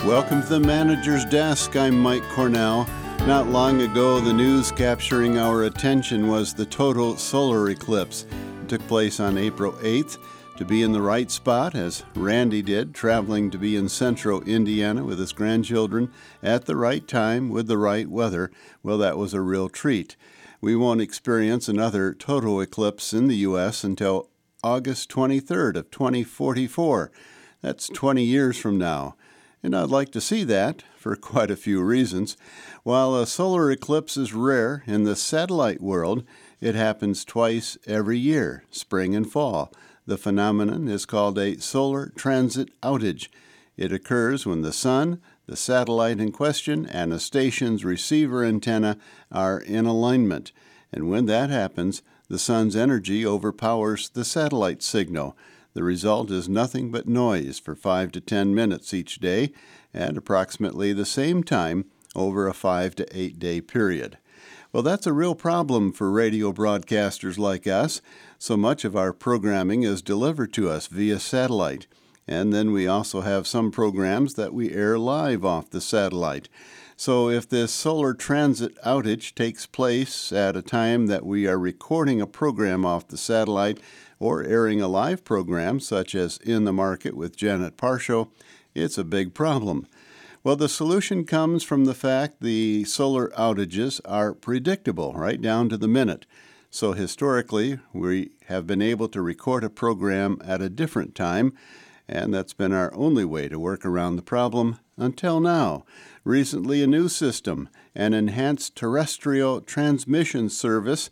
Welcome to the Manager's Desk. I'm Mike Cornell. Not long ago, the news capturing our attention was the total solar eclipse. It took place on April 8th. To be in the right spot, as Randy did, traveling to be in central Indiana with his grandchildren at the right time with the right weather, well, that was a real treat. We won't experience another total eclipse in the U.S. until August 23rd of 2044. That's 20 years from now. And I'd like to see that for quite a few reasons. While a solar eclipse is rare in the satellite world, it happens twice every year, spring and fall. The phenomenon is called a solar transit outage. It occurs when the sun, the satellite in question, and a station's receiver antenna are in alignment. And when that happens, the sun's energy overpowers the satellite signal. The result is nothing but noise for 5 to 10 minutes each day at approximately the same time over a 5 to 8 day period. Well, that's a real problem for radio broadcasters like us. So much of our programming is delivered to us via satellite. And then we also have some programs that we air live off the satellite. So if this solar transit outage takes place at a time that we are recording a program off the satellite or airing a live program, such as In the Market with Janet Parshow, it's a big problem. Well, the solution comes from the fact the solar outages are predictable, right down to the minute. So historically, we have been able to record a program at a different time, and that's been our only way to work around the problem until now. Recently, a new system, an Enhanced Terrestrial Transmission Service,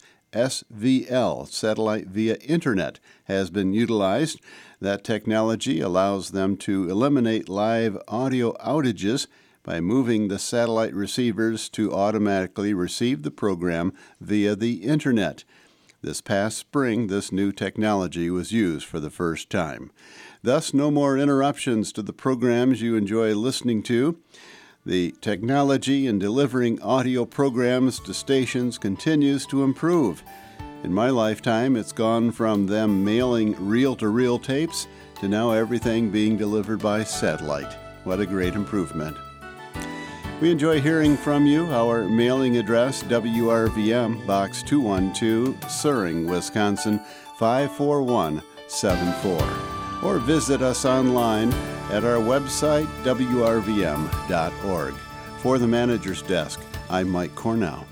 SVL, Satellite via Internet, has been utilized. That technology allows them to eliminate live audio outages by moving the satellite receivers to automatically receive the program via the Internet. This past spring, this new technology was used for the first time. Thus, no more interruptions to the programs you enjoy listening to. The technology in delivering audio programs to stations continues to improve. In my lifetime, it's gone from them mailing reel-to-reel tapes to now everything being delivered by satellite. What a great improvement. We enjoy hearing from you. Our mailing address, WRVM, Box 212, Suring, Wisconsin, 54174. Or visit us online at our website, wrvm.org. For the Manager's Desk, I'm Mike Cornell.